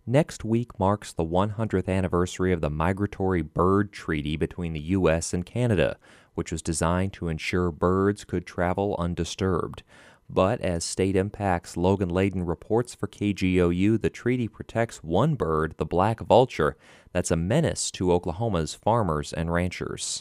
Next week marks the 100th anniversary of the Migratory Bird Treaty between the U.S. and Canada, which was designed to ensure birds could travel undisturbed. But as State Impact's Logan Layden reports for KGOU, the treaty protects one bird, the black vulture, that's a menace to Oklahoma's farmers and ranchers.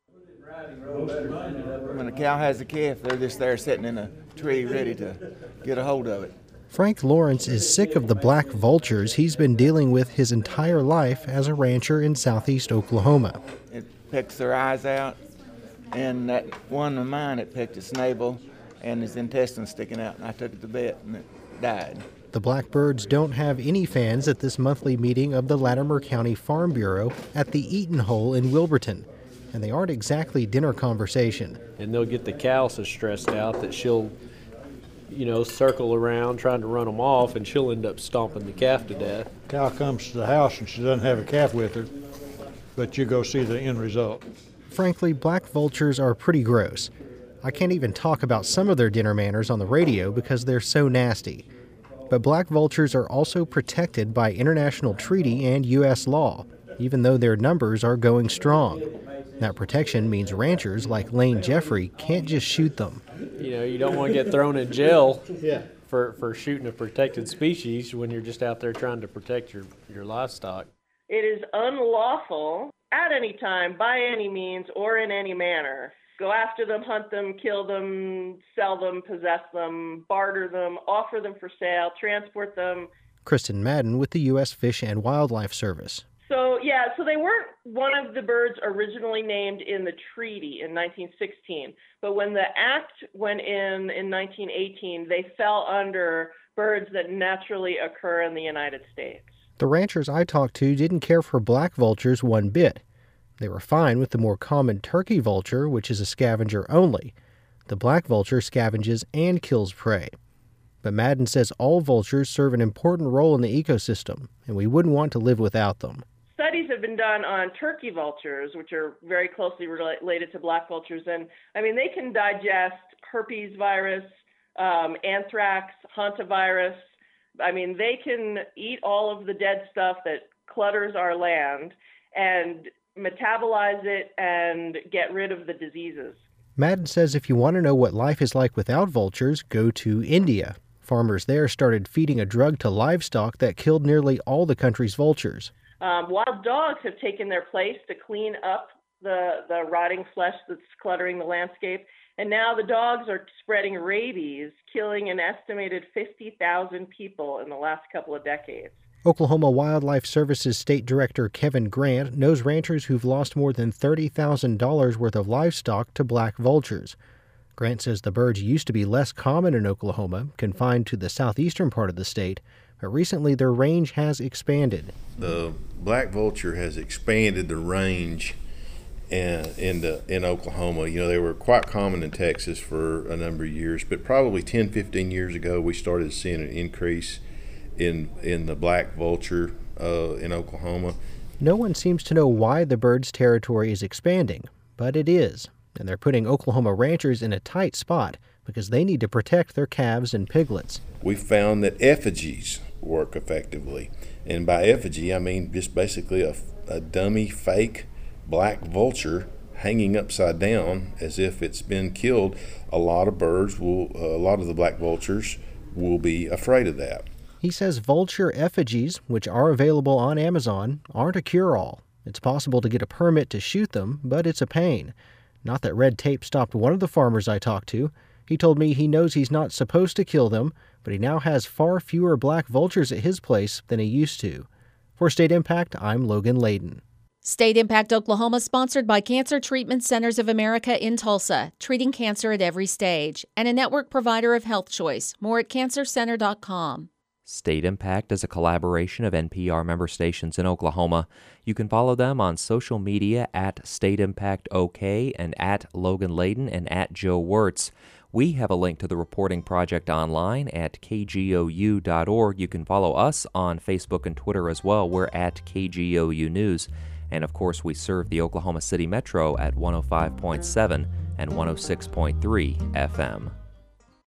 When a cow has a calf, they're just there sitting in a tree ready to get a hold of it. Frank Lawrence is sick of the black vultures he's been dealing with his entire life as a rancher in southeast Oklahoma. It picks their eyes out, and that one of mine, it picked its navel and his intestines sticking out, and I took it to vet, and it died. The blackbirds don't have any fans at this monthly meeting of the Latimer County Farm Bureau at the Eaton Hole in Wilburton, and they aren't exactly dinner conversation. And they'll get the cow so stressed out that she'll circle around trying to run them off, and she'll end up stomping the calf to death. Cow comes to the house and she doesn't have a calf with her, but you go see the end result. Frankly, black vultures are pretty gross. I can't even talk about some of their dinner manners on the radio because they're so nasty. But black vultures are also protected by international treaty and U.S. law, even though their numbers are going strong. That protection means ranchers like Lane Jeffrey can't just shoot them. You don't want to get thrown in jail for shooting a protected species when you're just out there trying to protect your livestock. It is unlawful at any time, by any means, or in any manner. Go after them, hunt them, kill them, sell them, possess them, barter them, offer them for sale, transport them. Kristen Madden with the U.S. Fish and Wildlife Service. So they weren't one of the birds originally named in the treaty in 1916, but when the act went in 1918, they fell under birds that naturally occur in the United States. The ranchers I talked to didn't care for black vultures one bit. They were fine with the more common turkey vulture, which is a scavenger only. The black vulture scavenges and kills prey. But Madden says all vultures serve an important role in the ecosystem, and we wouldn't want to live without them. Studies have been done on turkey vultures, which are very closely related to black vultures, and they can digest herpes virus, anthrax, hantavirus. They can eat all of the dead stuff that clutters our land and metabolize it and get rid of the diseases. Madden says if you want to know what life is like without vultures, go to India. Farmers there started feeding a drug to livestock that killed nearly all the country's vultures. Wild dogs have taken their place to clean up the rotting flesh that's cluttering the landscape. And now the dogs are spreading rabies, killing an estimated 50,000 people in the last couple of decades. Oklahoma Wildlife Services State Director Kevin Grant knows ranchers who've lost more than $30,000 worth of livestock to black vultures. Grant says the birds used to be less common in Oklahoma, confined to the southeastern part of the state, but recently their range has expanded. The black vulture has expanded the range in Oklahoma. They were quite common in Texas for a number of years, but probably 10, 15 years ago we started seeing an increase in the black vulture in Oklahoma. No one seems to know why the bird's territory is expanding, but it is, and they're putting Oklahoma ranchers in a tight spot because they need to protect their calves and piglets. We found that effigies work effectively, and by effigy I mean just basically a dummy fake black vulture hanging upside down as if it's been killed. A lot of the black vultures will be afraid of that. He says vulture effigies, which are available on Amazon, aren't a cure-all. It's possible to get a permit to shoot them, but it's a pain. Not that red tape stopped one of the farmers I talked to. He told me he knows he's not supposed to kill them, but he now has far fewer black vultures at his place than he used to. For State Impact, I'm Logan Layden. State Impact Oklahoma, sponsored by Cancer Treatment Centers of America in Tulsa, treating cancer at every stage, and a network provider of Health Choice. More at cancercenter.com. State Impact is a collaboration of NPR member stations in Oklahoma. You can follow them on social media at State Impact OK and at Logan Layden and at Joe Wirtz. We have a link to the reporting project online at kgou.org. You can follow us on Facebook and Twitter as well. We're at KGOU News. And of course, we serve the Oklahoma City Metro at 105.7 and 106.3 FM.